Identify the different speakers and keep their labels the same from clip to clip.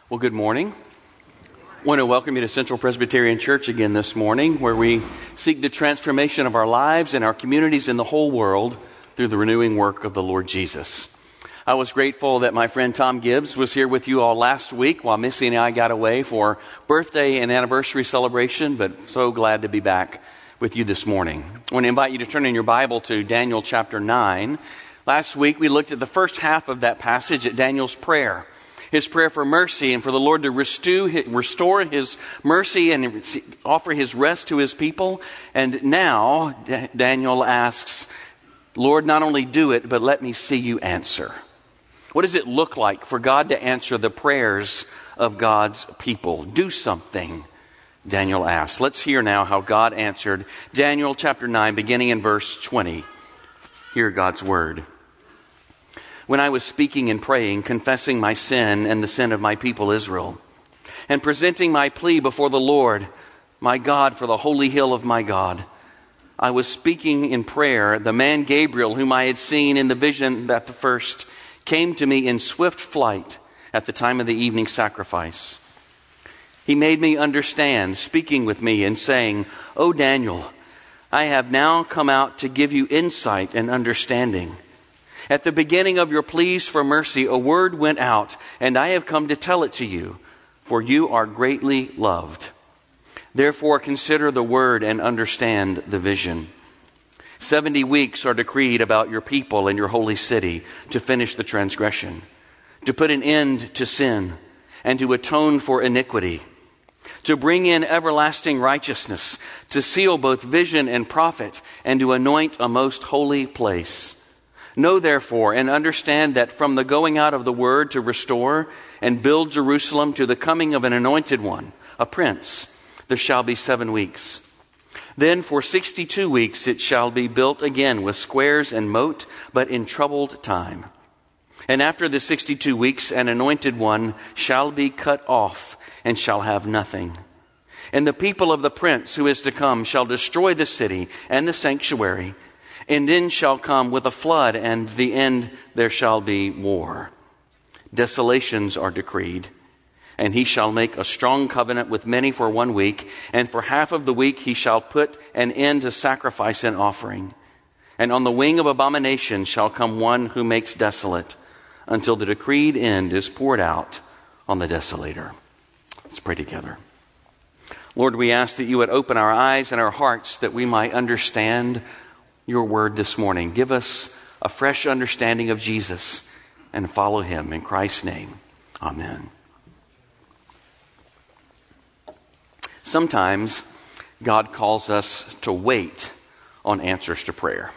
Speaker 1: Well, good morning. I want to welcome you to Central Presbyterian Church again this morning, where we seek the transformation of our lives and our communities in the whole world through the renewing work of the Lord Jesus. I was grateful that my friend Tom Gibbs was here with you all last week while Missy and I got away for birthday and anniversary celebration, but so glad to be back with you this morning. I want to invite you to turn in your Bible to Daniel chapter 9. Last week we looked at the first half of that passage at Daniel's prayer. His prayer for mercy and for the Lord to restore His mercy and offer His rest to His people. And now Daniel asks, Lord, not only do it, but let me see you answer. What does it look like for God to answer the prayers of God's people? Do something, Daniel asked. Let's hear now how God answered. Daniel chapter 9, beginning in verse 20. Hear God's word. When I was speaking and praying, confessing my sin and the sin of my people Israel, and presenting my plea before the Lord, my God, for the holy hill of my God, I was speaking in prayer. The man Gabriel, whom I had seen in the vision at the first, came to me in swift flight at the time of the evening sacrifice. He made me understand, speaking with me and saying, O Daniel, I have now come out to give you insight and understanding. At the beginning of your pleas for mercy, a word went out, and I have come to tell it to you, for you are greatly loved. Therefore, consider the word and understand the vision. 70 weeks are decreed about your people and your holy city to finish the transgression, to put an end to sin, and to atone for iniquity, to bring in everlasting righteousness, to seal both vision and prophet, and to anoint a most holy place. Know therefore and understand that from the going out of the word to restore and build Jerusalem to the coming of an anointed one, a prince, there shall be 7 weeks. Then for 62 weeks it shall be built again with squares and moat, but in troubled time. And after the 62 weeks an anointed one shall be cut off and shall have nothing. And the people of the prince who is to come shall destroy the city and the sanctuary. And then shall come with a flood, and the end there shall be war. Desolations are decreed, and he shall make a strong covenant with many for 1 week, and for half of the week he shall put an end to sacrifice and offering. And on the wing of abomination shall come one who makes desolate, until the decreed end is poured out on the desolator. Let's pray together. Lord, we ask that you would open our eyes and our hearts that we might understand your word this morning. Give us a fresh understanding of Jesus and follow him. In Christ's name, amen. Sometimes God calls us to wait on answers to prayer.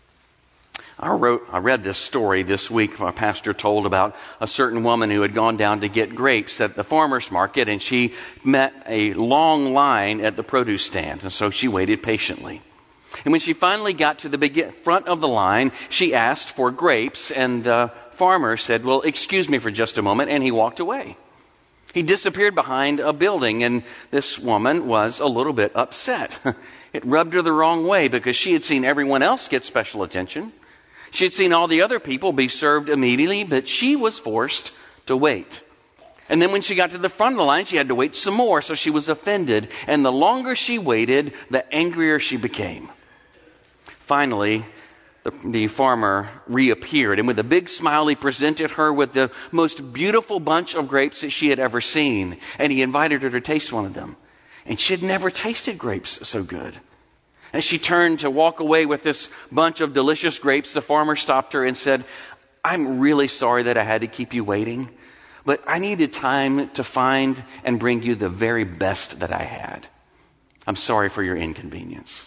Speaker 1: I read this story this week. My pastor told about a certain woman who had gone down to get grapes at the farmer's market, and she met a long line at the produce stand, and so she waited patiently. And when she finally got to the front of the line, she asked for grapes, and the farmer said, well, excuse me for just a moment, and he walked away. He disappeared behind a building, and this woman was a little bit upset. It rubbed her the wrong way because she had seen everyone else get special attention. She had seen all the other people be served immediately, but she was forced to wait. And then when she got to the front of the line, she had to wait some more, so she was offended. And the longer she waited, the angrier she became. Finally, the farmer reappeared, and with a big smile, he presented her with the most beautiful bunch of grapes that she had ever seen. And he invited her to taste one of them. And she had never tasted grapes so good. As she turned to walk away with this bunch of delicious grapes, the farmer stopped her and said, I'm really sorry that I had to keep you waiting, but I needed time to find and bring you the very best that I had. I'm sorry for your inconvenience.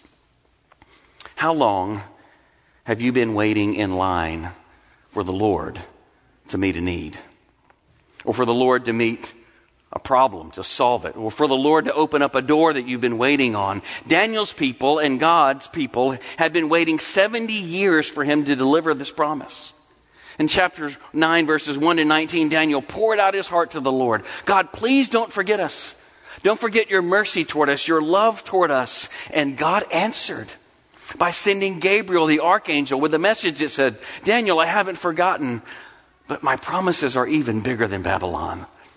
Speaker 1: How long have you been waiting in line for the Lord to meet a need? Or for the Lord to meet a problem, to solve it? Or for the Lord to open up a door that you've been waiting on? Daniel's people and God's people had been waiting 70 years for him to deliver this promise. In chapter 9, verses 1 to 19, Daniel poured out his heart to the Lord. God, please don't forget us. Don't forget your mercy toward us, your love toward us. And God answered by sending Gabriel, the archangel, with a message that said, Daniel, I haven't forgotten, but my promises are even bigger than Babylon.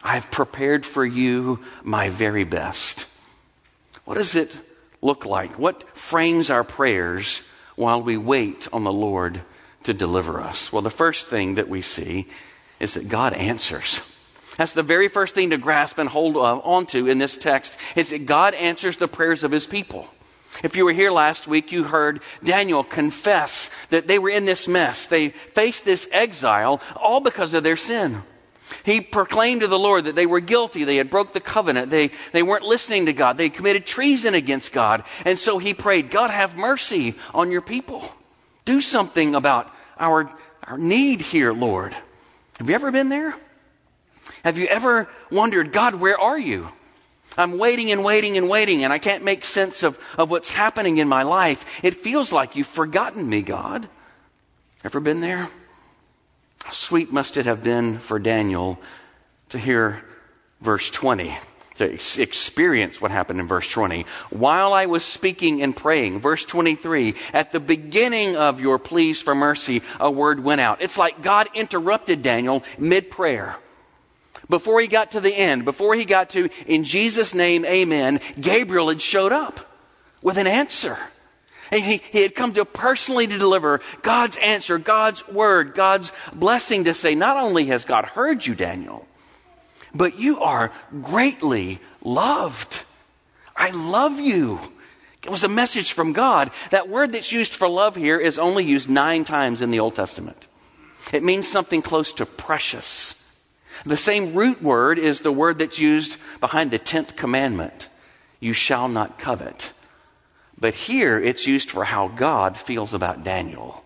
Speaker 1: I've prepared for you my very best. What does it look like? What frames our prayers while we wait on the Lord to deliver us? Well, the first thing that we see is that God answers. That's the very first thing to grasp and hold onto in this text, is that God answers the prayers of his people. If you were here last week, you heard Daniel confess that they were in this mess. They faced this exile all because of their sin. He proclaimed to the Lord that they were guilty. They had broke the covenant. They weren't listening to God. They committed treason against God. And so he prayed, God, have mercy on your people. Do something about our need here, Lord. Have you ever been there? Have you ever wondered, God, where are you? I'm waiting and waiting and waiting, and I can't make sense of what's happening in my life. It feels like you've forgotten me, God. Ever been there? How sweet must it have been for Daniel to hear verse 20, to experience what happened in verse 20. While I was speaking and praying, verse 23, at the beginning of your pleas for mercy, a word went out. It's like God interrupted Daniel mid-prayer. Before he got to the end, before he got to, in Jesus' name, amen, Gabriel had showed up with an answer. And he had come to personally to deliver God's answer, God's word, God's blessing to say, not only has God heard you, Daniel, but you are greatly loved. I love you. It was a message from God. That word that's used for love here is only used 9 times in the Old Testament. It means something close to precious. The same root word is the word that's used behind the 10th commandment. You shall not covet. But here it's used for how God feels about Daniel.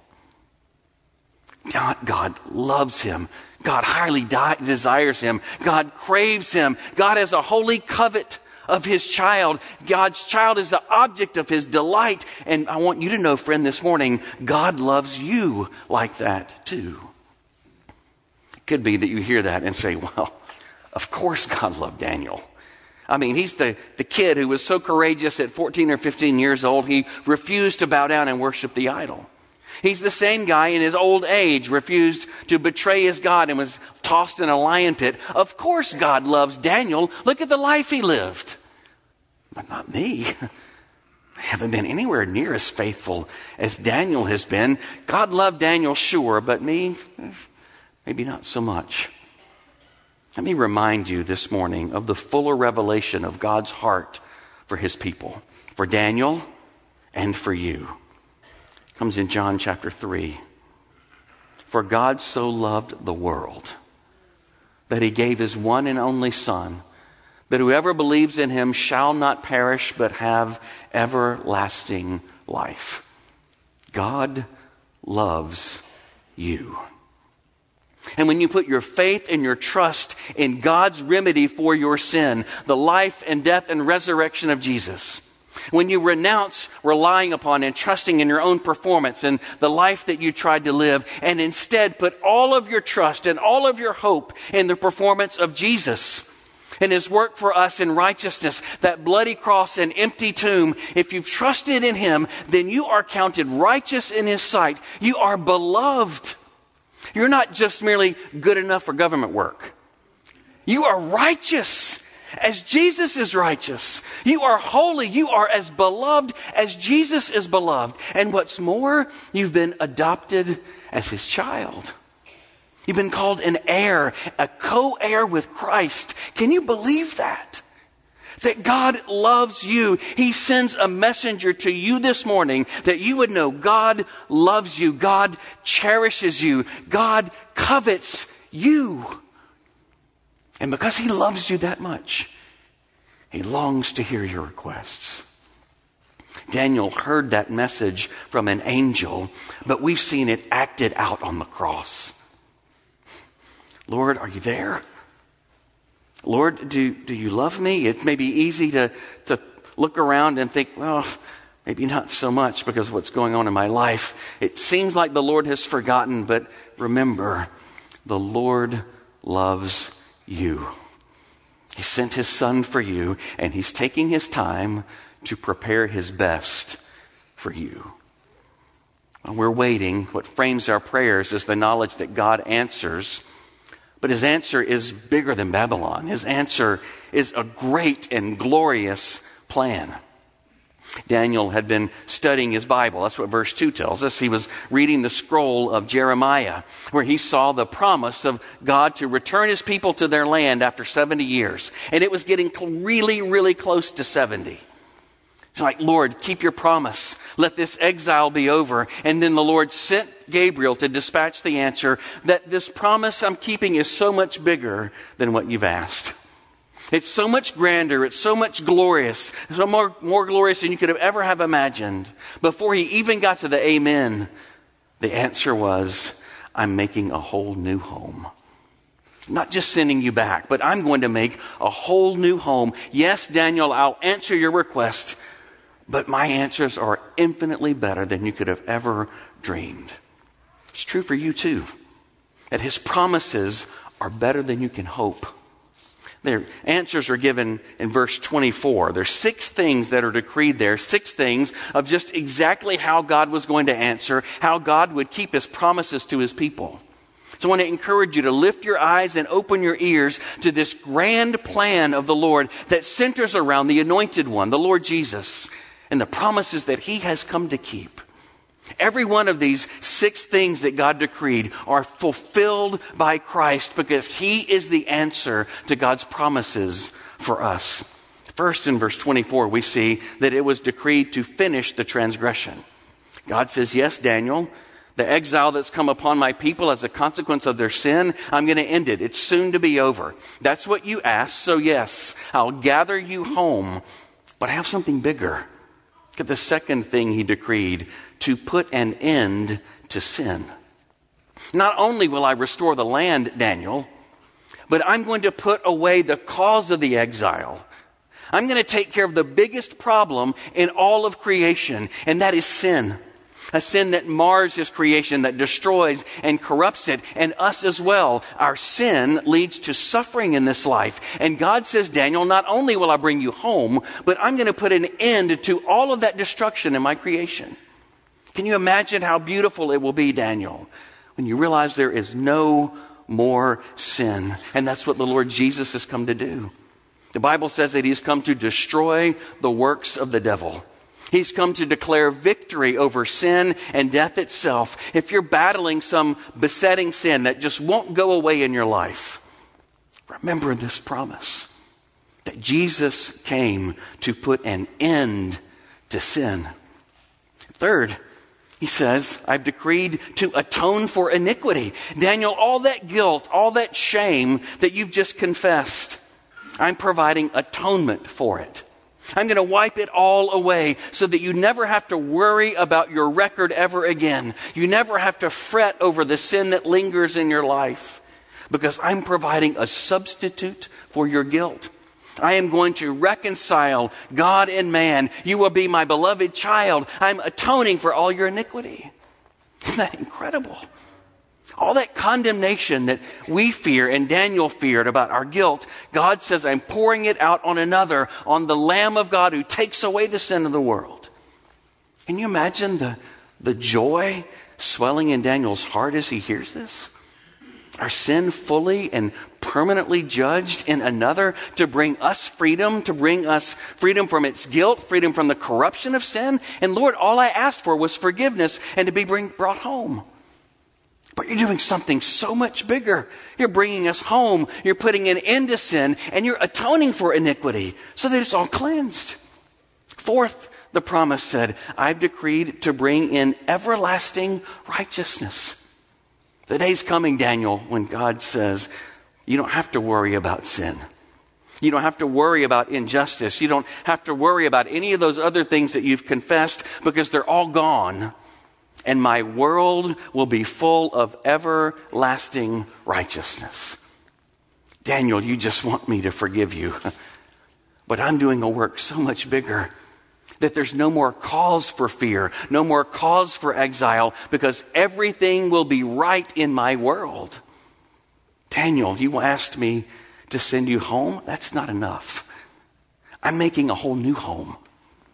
Speaker 1: God loves him. God highly desires him. God craves him. God has a holy covet of his child. God's child is the object of his delight. And I want you to know, friend, this morning, God loves you like that too. It could be that you hear that and say, well, of course God loved Daniel. I mean, he's the kid who was so courageous at 14 or 15 years old, he refused to bow down and worship the idol. He's the same guy in his old age, refused to betray his God and was tossed in a lion pit. Of course God loves Daniel. Look at the life he lived. But not me. I haven't been anywhere near as faithful as Daniel has been. God loved Daniel, sure, but me, maybe not so much. Let me remind you this morning of the fuller revelation of God's heart for his people, for Daniel and for you. It comes in John chapter 3. For God so loved the world that he gave his one and only Son, that whoever believes in him shall not perish but have everlasting life. God loves you. And when you put your faith and your trust in God's remedy for your sin, the life and death and resurrection of Jesus, when you renounce relying upon and trusting in your own performance and the life that you tried to live, and instead put all of your trust and all of your hope in the performance of Jesus and his work for us in righteousness, that bloody cross and empty tomb, if you've trusted in him, then you are counted righteous in his sight. You are beloved. You're not just merely good enough for government work. You are righteous as Jesus is righteous. You are holy. You are as beloved as Jesus is beloved. And what's more, you've been adopted as his child. You've been called an heir, a co-heir with Christ. Can you believe that? That God loves you. He sends a messenger to you this morning that you would know God loves you. God cherishes you. God covets you. And because he loves you that much, he longs to hear your requests. Daniel heard that message from an angel, but we've seen it acted out on the cross. Lord, are you there? Lord, do you love me? It may be easy to look around and think, well, maybe not so much because of what's going on in my life. It seems like the Lord has forgotten, but remember, the Lord loves you. He sent his Son for you, and he's taking his time to prepare his best for you. While we're waiting, what frames our prayers is the knowledge that God answers. But his answer is bigger than Babylon. His answer is a great and glorious plan. Daniel had been studying his Bible. That's what verse 2 tells us. He was reading the scroll of Jeremiah, where he saw the promise of God to return his people to their land after 70 years. And it was getting really, really close to 70. It's like, Lord, keep your promise. Let this exile be over. And then the Lord sent Gabriel to dispatch the answer that this promise I'm keeping is so much bigger than what you've asked. It's so much grander. It's so much glorious. So more glorious than you could have ever have imagined. Before he even got to the amen, the answer was, I'm making a whole new home. Not just sending you back, but I'm going to make a whole new home. Yes, Daniel, I'll answer your request, but my answers are infinitely better than you could have ever dreamed. It's true for you too. That his promises are better than you can hope. Their answers are given in verse 24. There's 6 things that are decreed there, 6 things of just exactly how God was going to answer, how God would keep his promises to his people. So I want to encourage you to lift your eyes and open your ears to this grand plan of the Lord that centers around the Anointed One, the Lord Jesus, and the promises that he has come to keep. Every one of these 6 things that God decreed are fulfilled by Christ because he is the answer to God's promises for us. First, in verse 24, we see that it was decreed to finish the transgression. God says, yes, Daniel, the exile that's come upon my people as a consequence of their sin, I'm going to end it. It's soon to be over. That's what you asked, so yes, I'll gather you home. But I have something bigger. Look at the second thing he decreed, to put an end to sin. Not only will I restore the land, Daniel, but I'm going to put away the cause of the exile. I'm going to take care of the biggest problem in all of creation, and that is sin. A sin that mars his creation, that destroys and corrupts it, and us as well. Our sin leads to suffering in this life. And God says, Daniel, not only will I bring you home, but I'm going to put an end to all of that destruction in my creation. Can you imagine how beautiful it will be, Daniel, when you realize there is no more sin? And that's what the Lord Jesus has come to do. The Bible says that he's come to destroy the works of the devil. He's come to declare victory over sin and death itself. If you're battling some besetting sin that just won't go away in your life, remember this promise that Jesus came to put an end to sin. Third, he says, I've decreed to atone for iniquity. Daniel, all that guilt, all that shame that you've just confessed, I'm providing atonement for it. I'm going to wipe it all away so that you never have to worry about your record ever again. You never have to fret over the sin that lingers in your life because I'm providing a substitute for your guilt. I am going to reconcile God and man. You will be my beloved child. I'm atoning for all your iniquity. Isn't that incredible? All that condemnation that we fear and Daniel feared about our guilt, God says, I'm pouring it out on another, on the Lamb of God who takes away the sin of the world. Can you imagine the joy swelling in Daniel's heart as he hears this? Our sin fully and permanently judged in another to bring us freedom, to bring us freedom from its guilt, freedom from the corruption of sin. And Lord, all I asked for was forgiveness and to be brought home. But you're doing something so much bigger. You're bringing us home. You're putting an end to sin and you're atoning for iniquity so that it's all cleansed. Fourth, the promise said, I've decreed to bring in everlasting righteousness. The day's coming, Daniel, when God says, you don't have to worry about sin. You don't have to worry about injustice. You don't have to worry about any of those other things that you've confessed because they're all gone. And my world will be full of everlasting righteousness. Daniel, you just want me to forgive you. But I'm doing a work so much bigger that there's no more cause for fear, no more cause for exile, because everything will be right in my world. Daniel, you asked me to send you home? That's not enough. I'm making a whole new home.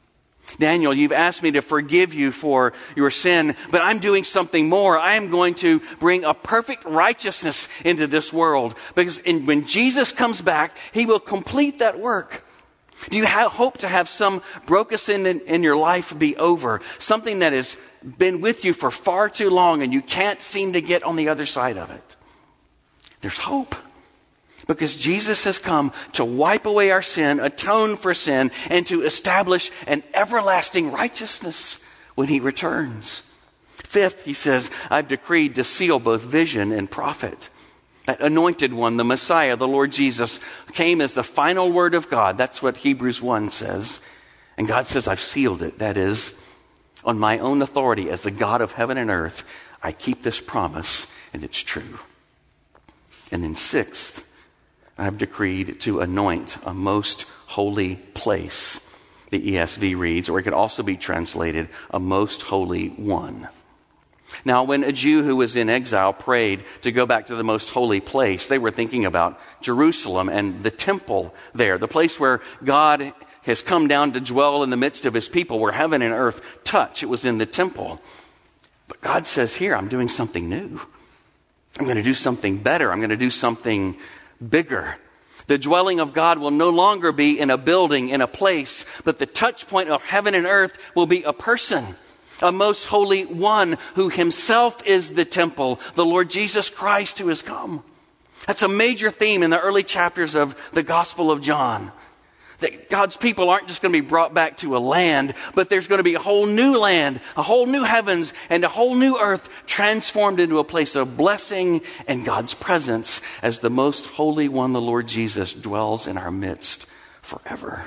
Speaker 1: Daniel, you've asked me to forgive you for your sin, but I'm doing something more. I am going to bring a perfect righteousness into this world, because when Jesus comes back, he will complete that work. Do you hope to have some broken sin in your life be over? Something that has been with you for far too long and you can't seem to get on the other side of it? There's hope. Because Jesus has come to wipe away our sin, atone for sin, and to establish an everlasting righteousness when he returns. Fifth, he says, I've decreed to seal both vision and prophet. That anointed one, the Messiah, the Lord Jesus, came as the final word of God. That's what Hebrews 1 says. And God says, I've sealed it. That is, on my own authority as the God of heaven and earth, I keep this promise, and it's true. And then sixth, I've decreed to anoint a most holy place. The ESV reads, or it could also be translated, a most holy one. Now, when a Jew who was in exile prayed to go back to the most holy place, they were thinking about Jerusalem and the temple there, the place where God has come down to dwell in the midst of his people, where heaven and earth touch. It was in the temple. But God says here, I'm doing something new. I'm going to do something better. I'm going to do something bigger. The dwelling of God will no longer be in a building, in a place, but the touch point of heaven and earth will be a person, a most holy one who himself is the temple, the Lord Jesus Christ who has come. That's a major theme in the early chapters of the Gospel of John. That God's people aren't just going to be brought back to a land, but there's going to be a whole new land, a whole new heavens, and a whole new earth transformed into a place of blessing and God's presence as the most holy one, the Lord Jesus, dwells in our midst forever.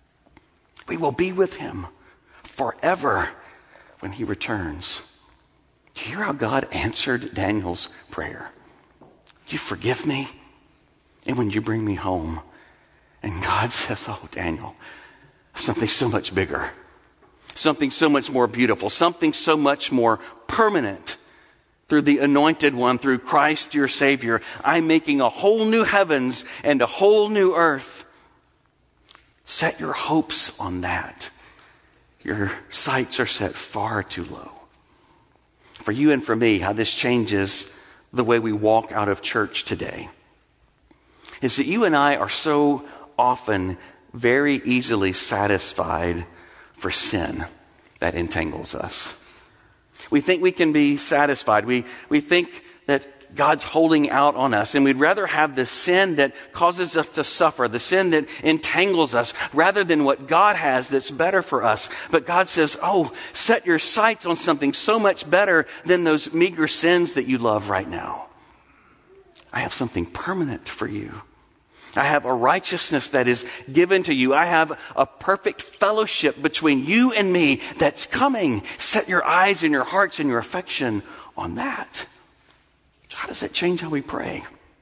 Speaker 1: We will be with him forever when he returns. Do you hear how God answered Daniel's prayer? You forgive me, and when you bring me home. And God says, oh, Daniel, something so much bigger, something so much more beautiful, something so much more permanent. Through the anointed one, through Christ your Savior, I'm making a whole new heavens and a whole new earth. Set your hopes on that. Your sights are set far too low. For you and for me, how this changes the way we walk out of church today is that you and I are so often very easily satisfied for sin that entangles us. We think we can be satisfied. We think that God's holding out on us, and we'd rather have the sin that causes us to suffer, the sin that entangles us, rather than what God has that's better for us. But God says, oh, set your sights on something so much better than those meager sins that you love right now. I have something permanent for you. I have a righteousness that is given to you. I have a perfect fellowship between you and me that's coming. Set your eyes and your hearts and your affection on that. So how does that change how we pray?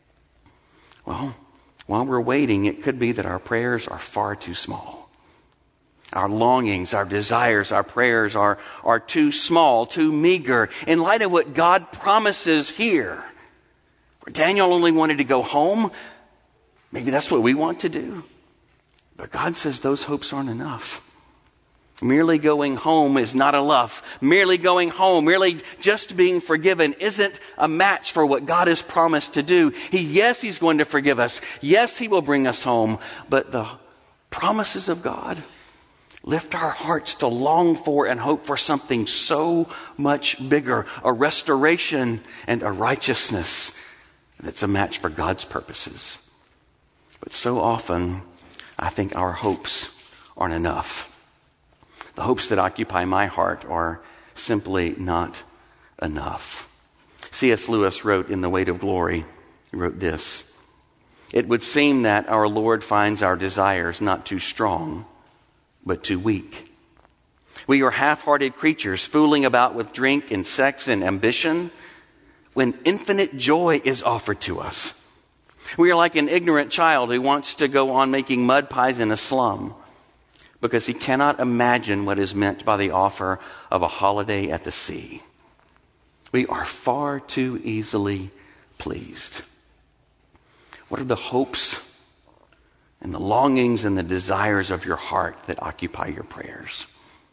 Speaker 1: Well, while we're waiting, it could be that our prayers are far too small. Our longings, our desires, our prayers are too small, too meager in light of what God promises here. Where Daniel only wanted to go home, maybe that's what we want to do. But God says those hopes aren't enough. Merely going home is not enough. Merely going home, merely just being forgiven isn't a match for what God has promised to do. Yes, he's going to forgive us. Yes, he will bring us home. But the promises of God lift our hearts to long for and hope for something so much bigger, a restoration and a righteousness that's a match for God's purposes. But so often, I think our hopes aren't enough. The hopes that occupy my heart are simply not enough. C.S. Lewis wrote in The Weight of Glory, he wrote this: "It would seem that our Lord finds our desires not too strong, but too weak. We are half-hearted creatures fooling about with drink and sex and ambition when infinite joy is offered to us. We are like an ignorant child who wants to go on making mud pies in a slum because he cannot imagine what is meant by the offer of a holiday at the sea. We are far too easily pleased." What are the hopes and the longings and the desires of your heart that occupy your prayers?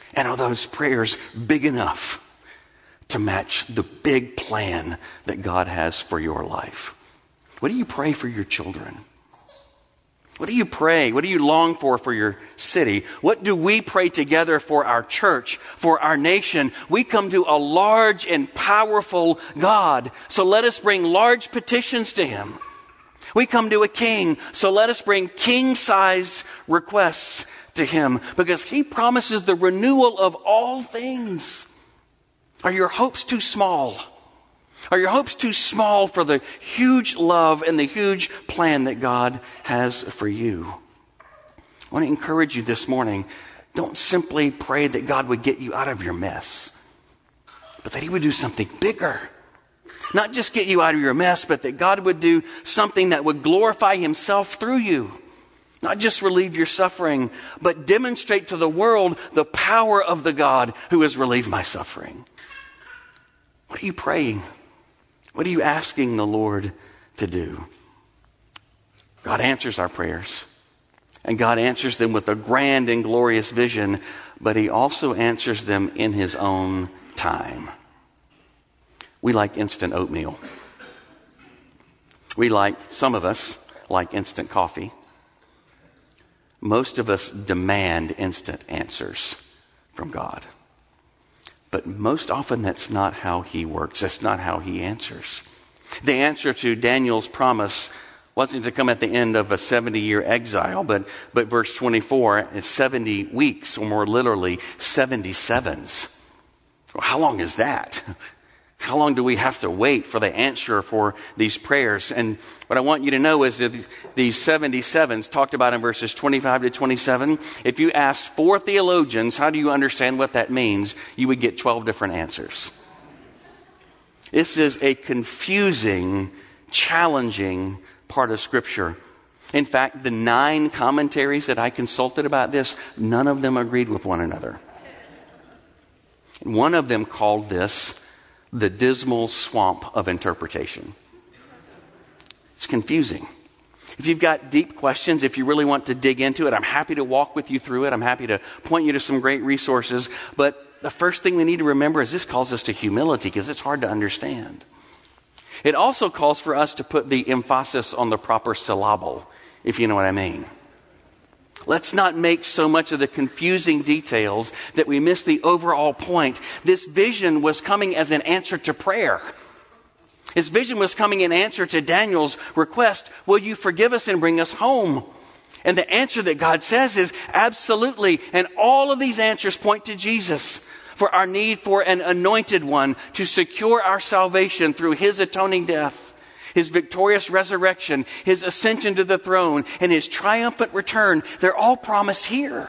Speaker 1: And are those prayers big enough to match the big plan that God has for your life? What do you pray for your children? What do you pray? What do you long for your city? What do we pray together for our church, for our nation? We come to a large and powerful God, so let us bring large petitions to him. We come to a king, so let us bring king-size requests to him, because he promises the renewal of all things. Are your hopes too small? Are your hopes too small for the huge love and the huge plan that God has for you? I want to encourage you this morning. Don't simply pray that God would get you out of your mess, but that he would do something bigger. Not just get you out of your mess, but that God would do something that would glorify himself through you. Not just relieve your suffering, but demonstrate to the world the power of the God who has relieved my suffering. What are you praying? What are you asking the Lord to do? God answers our prayers. And God answers them with a grand and glorious vision, but he also answers them in his own time. We like instant oatmeal. Some of us like instant coffee. Most of us demand instant answers from God. But most often that's not how he works. That's not how he answers. The answer to Daniel's promise wasn't to come at the end of a 70-year exile, but verse 24 is 70 weeks, or more literally 77s. Well, how long is that? How long do we have to wait for the answer for these prayers? And what I want you to know is that these 77s talked about in verses 25 to 27, if you asked 4 theologians, how do you understand what that means? You would get 12 different answers. This is a confusing, challenging part of Scripture. In fact, the 9 commentaries that I consulted about this, none of them agreed with one another. One of them called this the dismal swamp of interpretation. It's confusing. If you've got deep questions, if you really want to dig into it, I'm happy to walk with you through it. I'm happy to point you to some great resources. But the first thing we need to remember is this calls us to humility, because it's hard to understand. It also calls for us to put the emphasis on the proper syllable, if you know what I mean. Let's not make so much of the confusing details that we miss the overall point. This vision was coming as an answer to prayer. His vision was coming in answer to Daniel's request, will you forgive us and bring us home? And the answer that God says is absolutely. And all of these answers point to Jesus, for our need for an anointed one to secure our salvation through his atoning death, his victorious resurrection, his ascension to the throne, and his triumphant return. They're all promised here.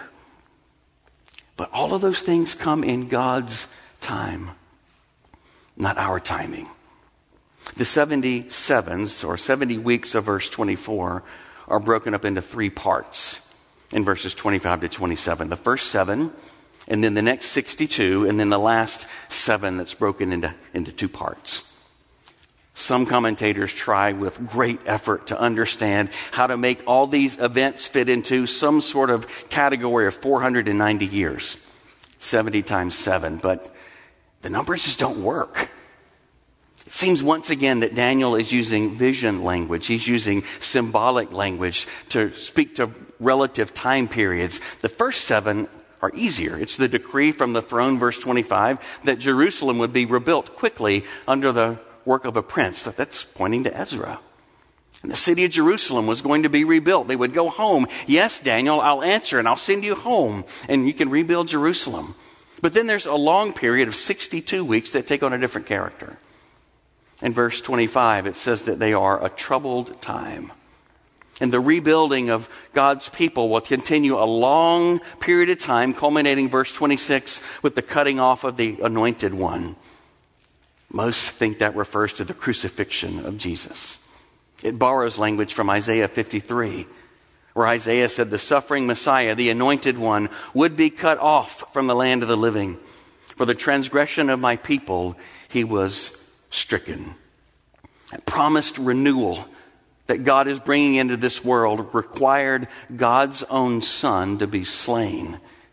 Speaker 1: But all of those things come in God's time, not our timing. The 77s, or 70 weeks of verse 24, are broken up into 3 parts in verses 25 to 27. The first 7, and then the next 62, and then the last 7 that's broken into 2 parts. Some commentators try with great effort to understand how to make all these events fit into some sort of category of 490 years, 70 times 7, but the numbers just don't work. It seems once again that Daniel is using vision language. He's using symbolic language to speak to relative time periods. The first 7 are easier. It's the decree from the throne, verse 25, that Jerusalem would be rebuilt quickly under the work of a prince. That's pointing to Ezra. And the city of Jerusalem was going to be rebuilt. They would go home. Yes, Daniel, I'll answer and I'll send you home and you can rebuild Jerusalem. But then there's a long period of 62 weeks that take on a different character. In verse 25, it says that they are a troubled time. And the rebuilding of God's people will continue a long period of time, culminating verse 26 with the cutting off of the anointed one. Most think that refers to the crucifixion of Jesus. It borrows language from Isaiah 53, where Isaiah said the suffering Messiah, the anointed one, would be cut off from the land of the living. For the transgression of my people, he was stricken. That promised renewal that God is bringing into this world required God's own Son to be slain.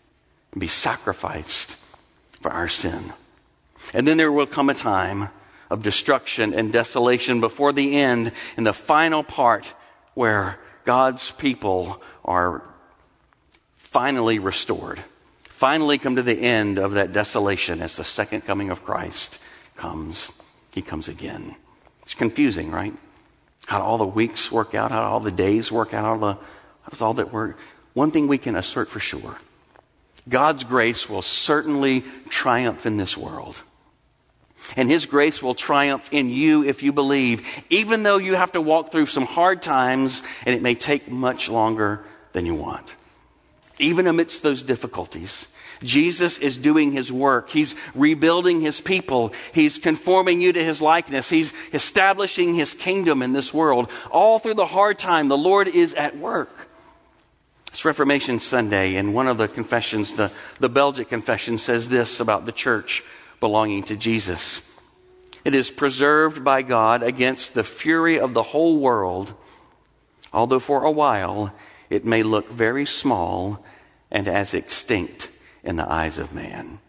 Speaker 1: and be sacrificed for our sin. And then there will come a time of destruction and desolation before the end, in the final part where God's people are finally restored, finally come to the end of that desolation as the second coming of Christ comes. He comes again. It's confusing, right? How do all the weeks work out? How do all the days work out? How does all that work? One thing we can assert for sure: God's grace will certainly triumph in this world. And His grace will triumph in you if you believe, even though you have to walk through some hard times and it may take much longer than you want. Even amidst those difficulties, Jesus is doing His work. He's rebuilding His people. He's conforming you to His likeness. He's establishing His kingdom in this world. All through the hard time, the Lord is at work. It's Reformation Sunday, and one of the confessions, the Belgic Confession, says this about the church belonging to Jesus: it is preserved by God against the fury of the whole world, although for a while it may look very small and as extinct in the eyes of man.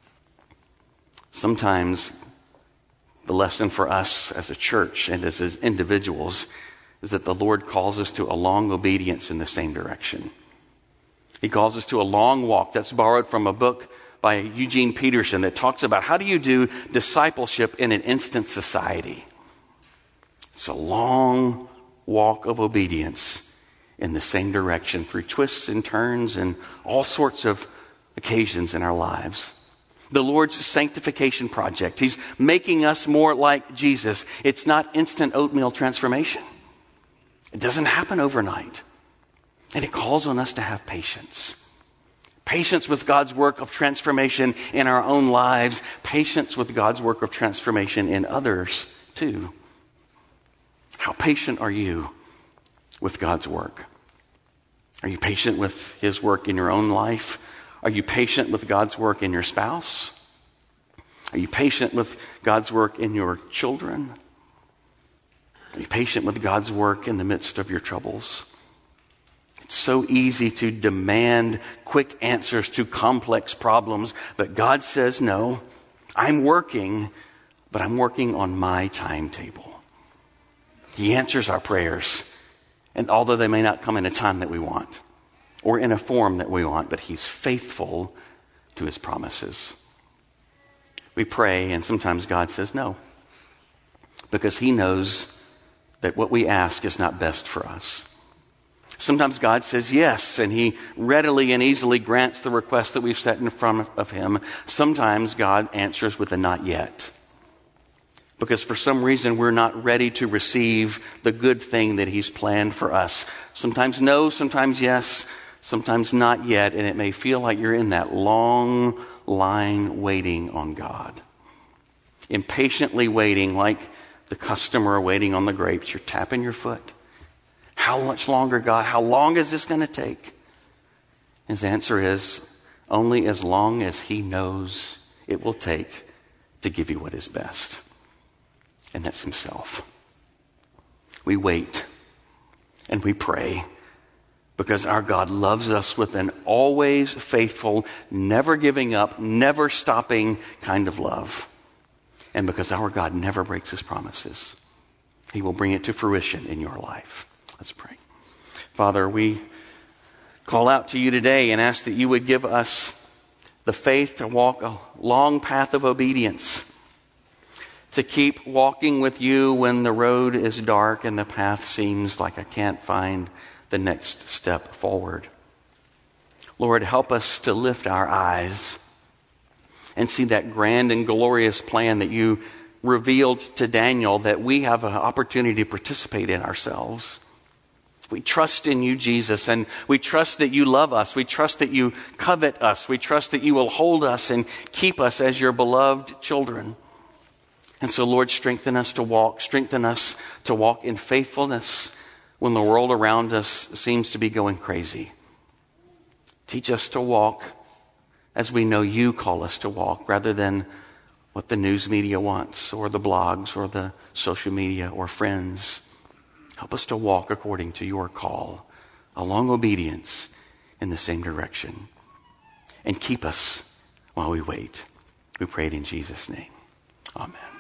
Speaker 1: Sometimes the lesson for us as a church and as individuals is that the Lord calls us to a long obedience in the same direction. He calls us to a long walk. That's borrowed from a book by Eugene Peterson that talks about how do you do discipleship in an instant society. It's a long walk of obedience in the same direction through twists and turns and all sorts of occasions in our lives. The Lord's sanctification project. He's making us more like Jesus. It's not instant oatmeal transformation. It doesn't happen overnight. And it calls on us to have patience. Patience with God's work of transformation in our own lives. Patience with God's work of transformation in others too. How patient are you with God's work? Are you patient with His work in your own life? Are you patient with God's work in your spouse? Are you patient with God's work in your children? Are you patient with God's work in the midst of your troubles? It's so easy to demand quick answers to complex problems, but God says, no, I'm working, but I'm working on my timetable. He answers our prayers, and although they may not come in a time that we want or in a form that we want, but He's faithful to His promises. We pray, and sometimes God says no, because He knows that what we ask is not best for us. Sometimes God says yes, and He readily and easily grants the request that we've set in front of Him. Sometimes God answers with a not yet, because for some reason we're not ready to receive the good thing that He's planned for us. Sometimes no, sometimes yes, sometimes not yet, and it may feel like you're in that long line waiting on God. Impatiently waiting, like the customer waiting on the grapes. You're tapping your foot. How much longer, God? How long is this going to take? His answer is only as long as He knows it will take to give you what is best. And that's Himself. We wait and we pray because our God loves us with an always faithful, never giving up, never stopping kind of love. And because our God never breaks His promises, He will bring it to fruition in your life. Let's pray. Father, we call out to You today and ask that You would give us the faith to walk a long path of obedience, to keep walking with You when the road is dark and the path seems like I can't find the next step forward. Lord, help us to lift our eyes and see that grand and glorious plan that You revealed to Daniel that we have an opportunity to participate in ourselves. We trust in You, Jesus, and we trust that You love us. We trust that You covet us. We trust that You will hold us and keep us as Your beloved children. And so, Lord, strengthen us to walk in faithfulness when the world around us seems to be going crazy. Teach us to walk as we know You call us to walk, rather than what the news media wants, or the blogs, or the social media, or friends. Help us to walk according to Your call, a long obedience in the same direction. and keep us while we wait. We pray it in Jesus' name. Amen.